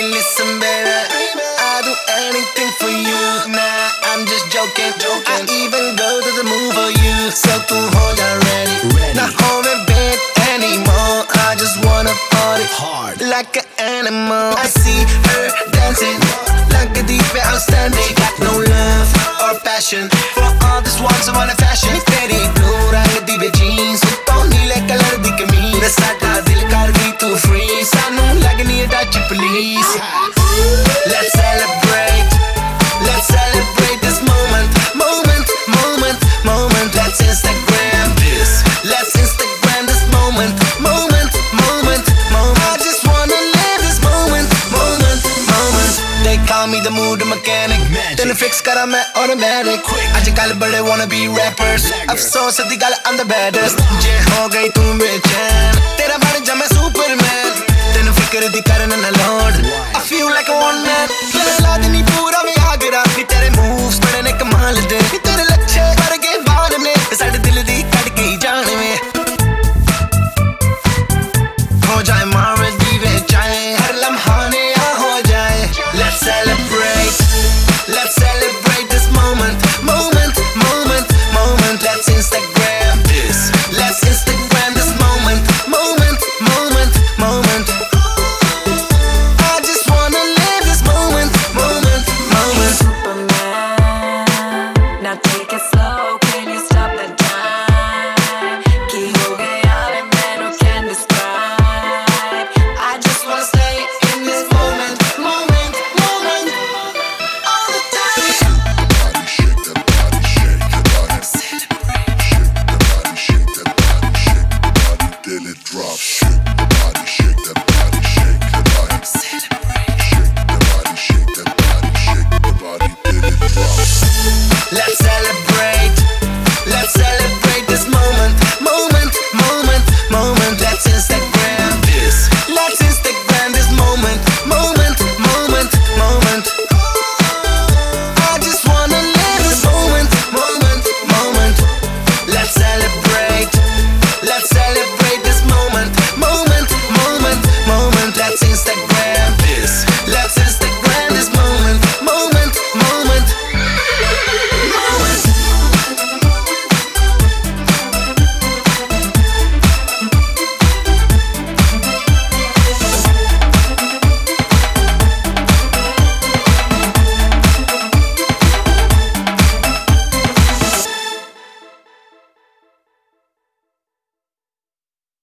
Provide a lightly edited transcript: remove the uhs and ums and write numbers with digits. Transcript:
listen, baby. I do anything for you. Nah, I'm just joking. I even go to the moon for you. So tu hold on ready. Not home in bed anymore. I just wanna party hard like an animal. I see her dancing like a diva outstanding. Got no love or passion for all this walks of on fashion. तेरी blue रंग दी वे jeans तो नीले colour दी कमीज साडा दिल कर दी तू free सानू लगनी है touch please. Let's celebrate this moment. Let's Instagram this. Let's Instagram this moment. I just wanna live this moment. They call me the mood mechanic. Then fix kara main automatic. आजकल बड़े wanna be rappers. अफसोस दी गल I'm the baddest. जे हो गई तू बेचैन तेरा बन जा मैं